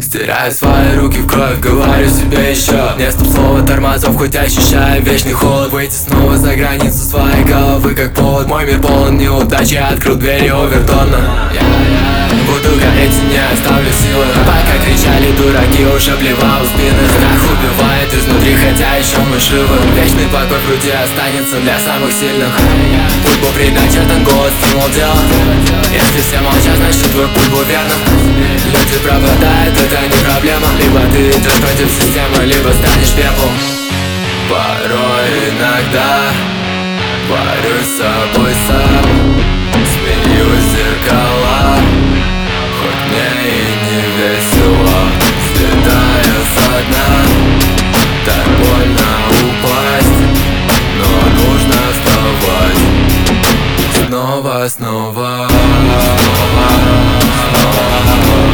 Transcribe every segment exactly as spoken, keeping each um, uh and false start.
Стираю свои руки в кровь, говорю себе еще не стоп слова тормозов, хоть ощущаю вечный холод. Выйти снова за границу своей головы как повод. Мой мир полон неудач, я открыл двери овертона. Буду гореть и не оставлю силы. Пока кричали дураки, уже плевал в спины. Страх убивает изнутри, хотя еще мы живы. Вечный покой в груди останется для самых сильных. Путь был предначертан, голос стянул дело. Если все молчат, значит твой путь был верным. Люди пропадают, это не проблема. Либо ты идешь против системы, либо станешь пеплом. Порой иногда борюсь с собой сам, смеюсь в зеркала, хоть мне и не весело. Слетая со дна, так больно упасть, но нужно вставать. Снова, снова, снова, снова,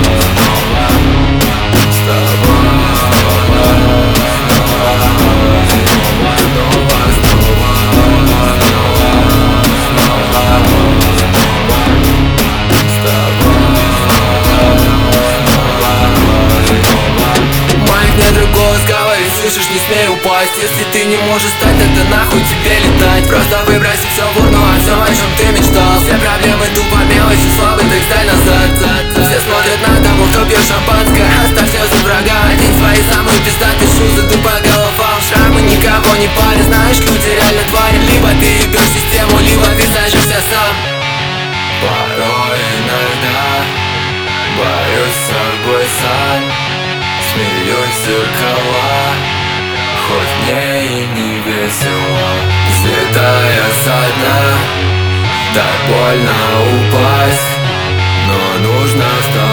слышишь, не смей упасть. Если ты не можешь стать, тогда нахуй тебе летать. Просто выброси все в урну, о всем, о чем ты мечтал. Все проблемы тупо мелочи, слабый так сдай назад. Все смотрят на того, кто пьет шампанское. Оставь все за врага, одень свои самые пиздатые шузы. Тупо голова в шрамы, никого не парит. Знаешь, люди реально твари. Либо ты ебешь систему, либо ты зажжешься сам. Порой иногда борюсь с собой сам, смеюсь в зеркала, хоть мне и не весело. Взлетая со дна, так больно упасть, но нужно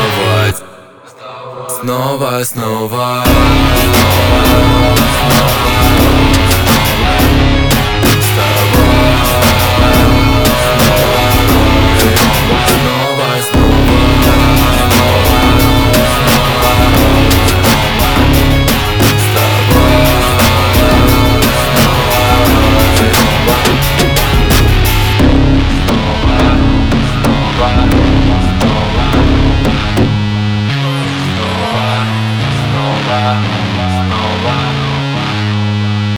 вставать. Снова, снова, снова, снова.